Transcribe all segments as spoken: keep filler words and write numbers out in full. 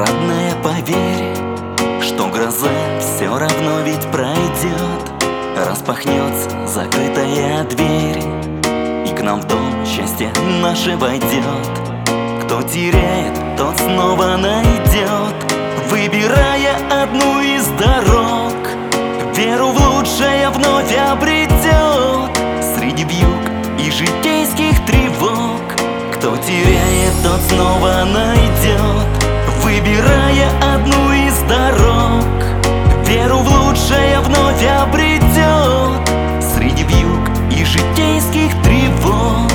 Родная, поверь, что гроза все равно ведь пройдет. Распахнется закрытая дверь, и к нам в дом счастье наше войдет. Кто теряет, тот снова найдет, выбирая одну из дорог. Веру в лучшее вновь обретет среди вьюг и житейских тревог. Кто теряет, тот снова найдет, выбирая одну из дорог. Веру в лучшее вновь обретет среди вьюг и житейских тревог.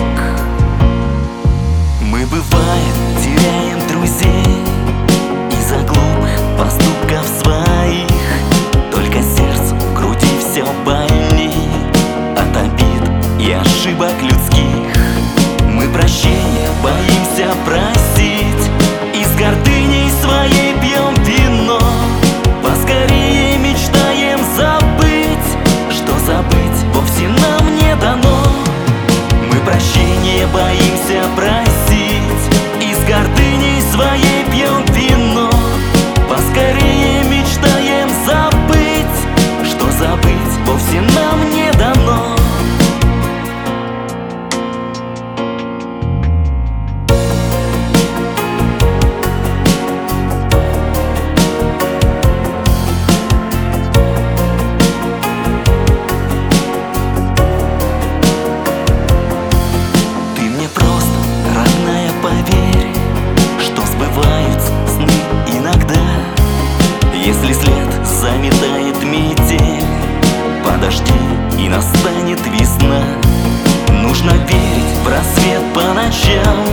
Мы, бывает, теряем друзей из-за глупых поступков своих. Только сердцу груди все больней от обид и ошибок людских. Мы прощения боимся просить, и с гордыней своей пьем вино. Поскорее мечтаем забыть, что забыть вовсе нам не дано. Мы прощения боимся просить, и с гордыней своей пьем вино. Поскорее мечтаем забыть, что забыть вовсе нам не дано. Если след заметает метель, подожди, и настанет весна. Нужно верить в рассвет по ночам,